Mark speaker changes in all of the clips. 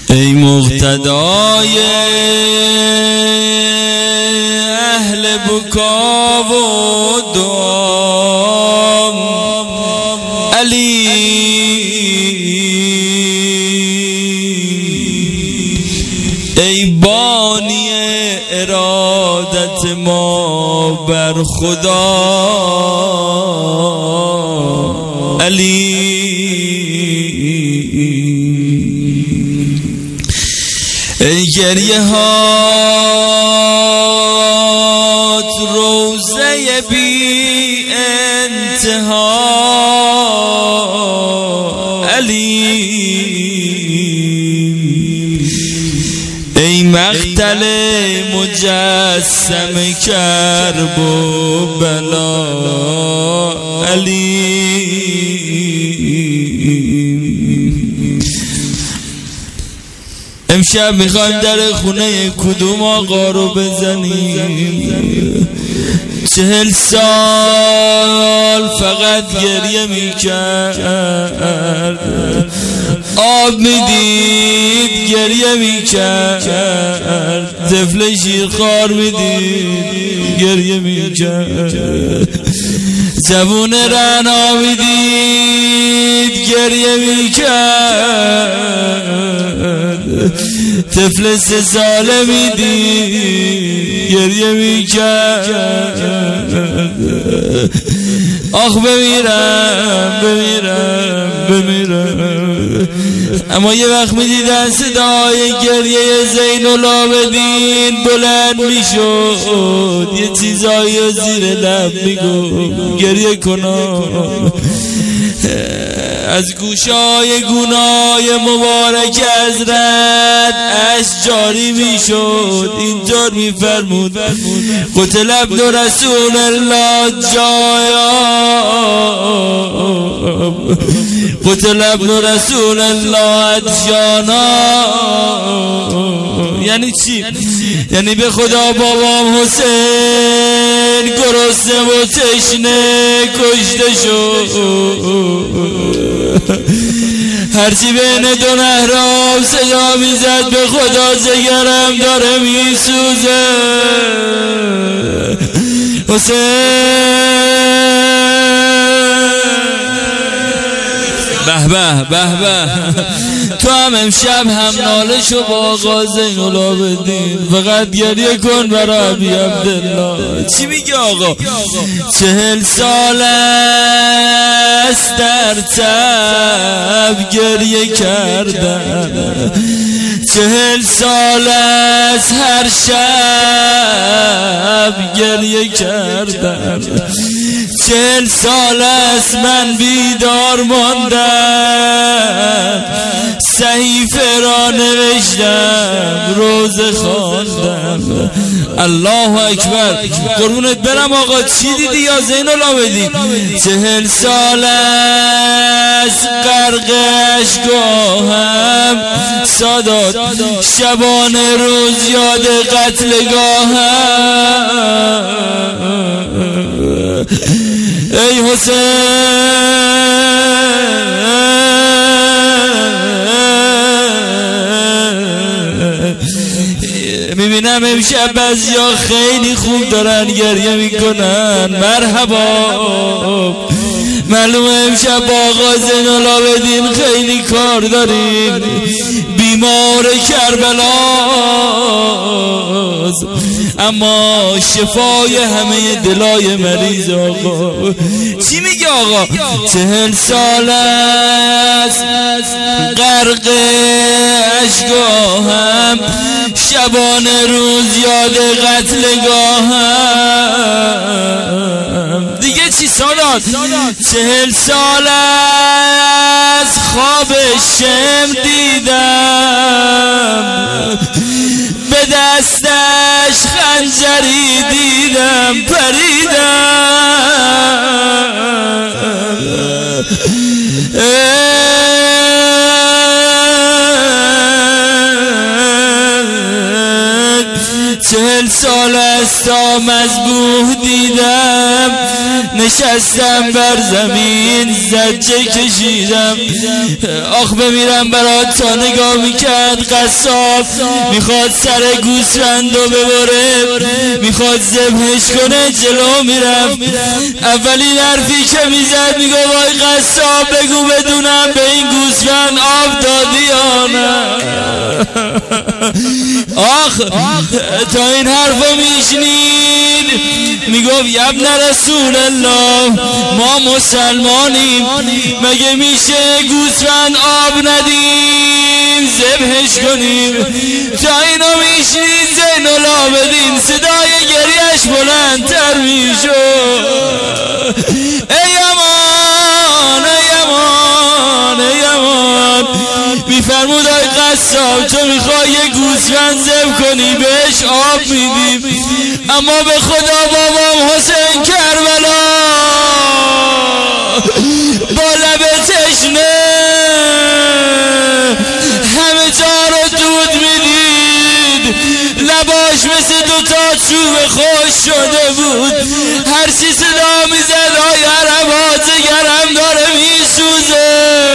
Speaker 1: ای مقتدای اهل بکا و دعا علی، ای بانی ارادت ما بر خدا علی. ای گریه هات روزه بی انتها علی، ای مقتل مجسم کرب و بلا علی. امشب میخوایم در خونه کدوم آقا رو بزنیم؟ 40 سال فقط گریه میکرد، آب میدید گریه میکرد، طفل شیرخوار میدید گریه میکرد، زبون رعنا میدید گریه میکرد، طفل 3 ساله میدید گریه میکرد. آخ بمیرم بمیرم بمیرم. اما یه وقت میدیدن صدای گریه زین العابدین بلند میشد، یه چیزایی زیر لب میگو گریه کنم، از گوشای گونای مبارک حضرت اشک جاری میشد. اینطور میفرمود: قتل ابن رسول الله جایاب، قتل ابن رسول الله عطشانا. یعنی چی؟ یعنی به خدا بابام حسین گرسنه و تشنه کشته شد. هرچی بین 2 نهراب صدا میزد به خدا جگرم داره میسوزه. حسین به به به به. تو هم امشب هم ناله شو با آقا زین العابدین، فقط گریه کن برای ابی عبدالله. چی میگه آقا؟ 40 سال است در تب گریه کردن، 40 سال است هر شب گریه کردن، 40 سال است من بیدار ماندم، صحیفه را نوشتم روزه خواندم. الله اکبر. قربونت برم آقا. چی دیدی یا زین العابدین؟ 40 سال است غرق اشکاهم سادات، شبانه روز یاد قتلگاهم. ای حسین، میبینم امشب بعضیا خیلی خوب دارن گریه میکنن. مرحبا. معلومه امشب با آقا زین العابدین خیلی کار داریم. بیمار کربلاست، اما شفای همه دلای مریض آقا. چی میگه آقا؟ 40 سال است غرق اشکاهم، شبانه روز یاد قتلگاهم. دیگه چی سادات؟ 40 سال است خواب شم دیدم، به دستش خنجری دیدم پریدم.
Speaker 2: 40
Speaker 1: سال است تا مذبوح دیدم، نشستم بر زمین زجه کشیدم. آخ بمیرم برات تا نگاه میکرد قصاب، میخواد سر گوسفندو ببره، میخواد ذبحش کنه، جلو میرم. اولین حرفی که میزد میگو وای قصاب بگو بدونم به این گوسفند آب دادی یا نه. آخ تا این حرفو میشنید میگفت ابن رسول الله ما مسلمانیم، مگه میشه گوسفند آب ندیم ذبحش کنیم؟ تا اینو میشنید زین العابدین صدای گریهش بلندتر میشد. ای امان ای امان ای امان. میفرمود آی قصاب تو میخوای یه گوسفند ذبح کنی بهش آب میدیم، اما به خدا بابام حسین کربلا با لب تشنه همه جا رو دود میدید، لباش مثل دوتا چوب خوش شده بود. هر چی صدا میزد آی عربات گرم داره میسوزه.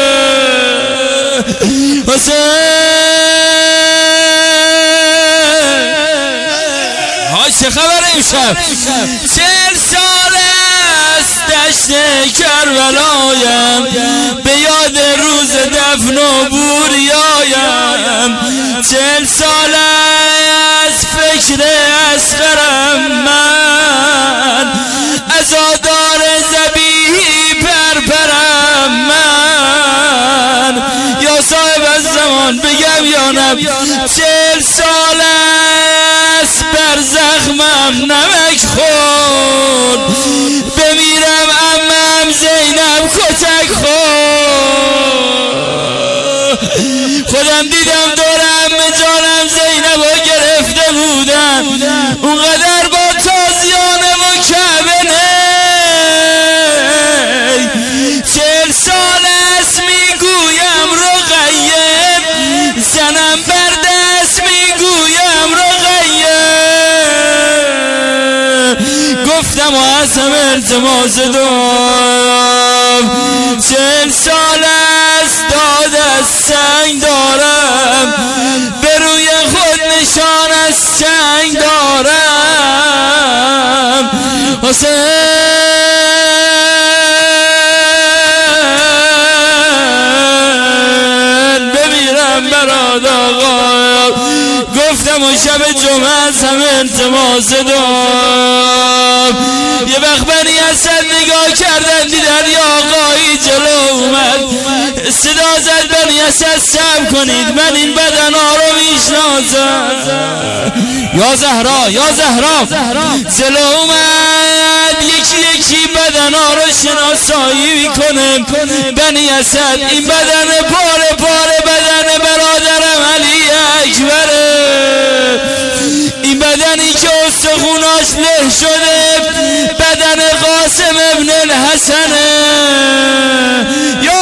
Speaker 1: چه خبر امشب؟ 40 سال است دشت کربلایم، به یاد روز دفن و بوریایم. 40 سال است فکر اصغرم من، عزادار ذبیحی پرپرم من. یا صاحب الزمان بگم یا نه، 40 سال است بر زخمم نمک خورد، بمیرم عمم زینب کتک خورد. خودم دیدم دور عمه جانم زینبو گرفته بودن، اونقدر با تازیانه و کعبه نی. 40 سال است میگویم رقیه، زنم بر دست میگویم رقیه. گفتم و ازم التماس دارم، 40 سال است داد از سنگ دارم، به روی خود نشان از سنگ دارم. حسین بمیرم برات آقا. گفتم و شب جمعه از همه التماس دارم. یه وقت بنی اسد نگاه کردن دیدن یا آقایی جلو اومد، صدا زد بنی اسد صبر کنید من این بدن ها رو میشناسم. یا زهرا یا زهرا جلو اومد یکی یکی بدن ها رو شناسایی میکنه. بنی اسد این بدن پاره پاره بدن برادرم علی اکبره، این بدنی که استخوناش له شده بدن قاسم ابن الحسنه. یا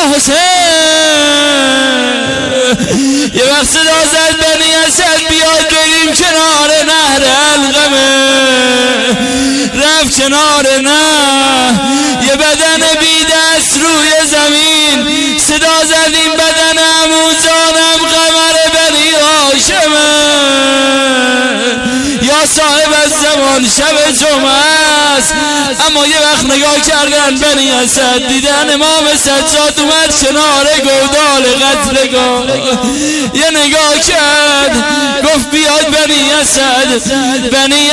Speaker 1: حسین یه وقت صدا زد بنی اسد بیاد بریم کنار نهر علقمه. رفت کنار نهر، یه بدن بی دست روی زمین، صدا زد این بدن عموزانم قمر بنی هاشمه. یا صاحب الزمان شب جمعه است، اما یه وقت نگاه کردن بنی اسد دیدن امام سجاد اومد کنار گودال قتلگاه. یه نگاه کرد گفت بیاد بنی اسد، بنی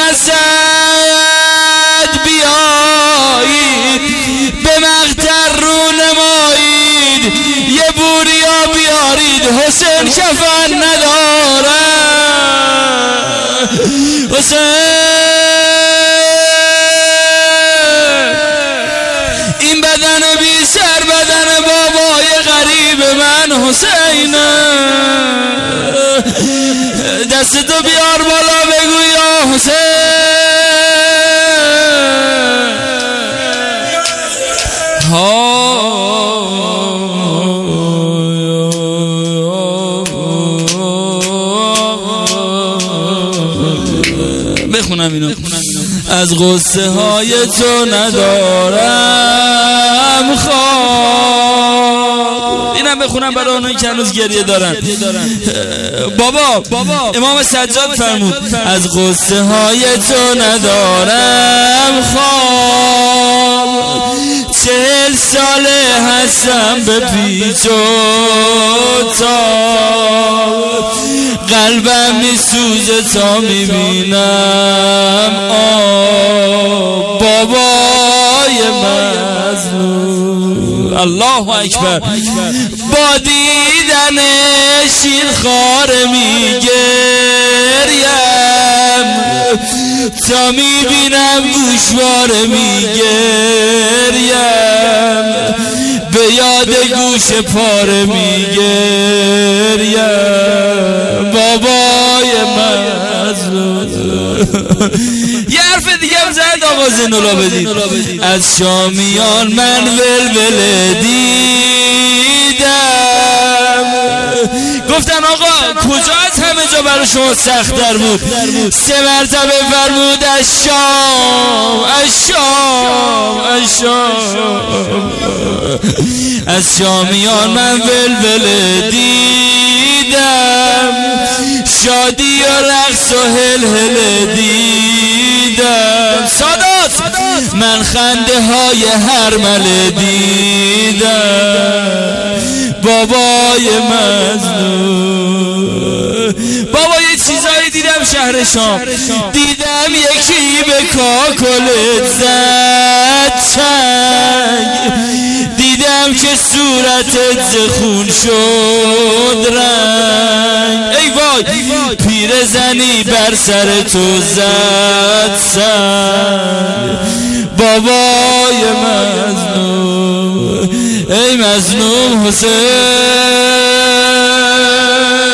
Speaker 1: اسد بیایید به مقتل رو نمایید، یه بوریا بیارید حسین کفن نداره. این بدن بی سر بدن بابای غریب من حسین، دستتو بیار بالا بگو یا حسین. بخونم اینو. از غصه های تو ندارم خواب. اینم بخونم برای اونایی که هنوز گریه دارن. بابا امام سجاد فرمود از غصه های تو ندارم خواب. 40 ساله هستم به پیچ و تاب. قلبم میسوزه تا میبینم بابای مظلوم. الله اکبر. با دیدن شیرخواره میگریم تا میبینم گوشواره میگریم. به یاد گوش پاره میگریم بابای مظلوم. یه حرف دیگه هم زد آقا زین‌الله بدید. از شامیان من ولوله دیدم. گفتن آقا کجا از همه جا برای شما سخت در بود؟ 3 مرتبه فرمود از شام از شامیان من ولوله دیدم. شادی و رقص و هلهله دیدم. سادات من خنده های هرمله دیدم بابای مظلوم. بابا یه چیزایی دیدم شهر شام. دیدم یکی به کاکلت زد چنگ. دیدم که صورتت زخون شد رنگ. ای وای پیرزنی بر سر تو زد سنگ بابای مظلوم. ای مظلوم حسین.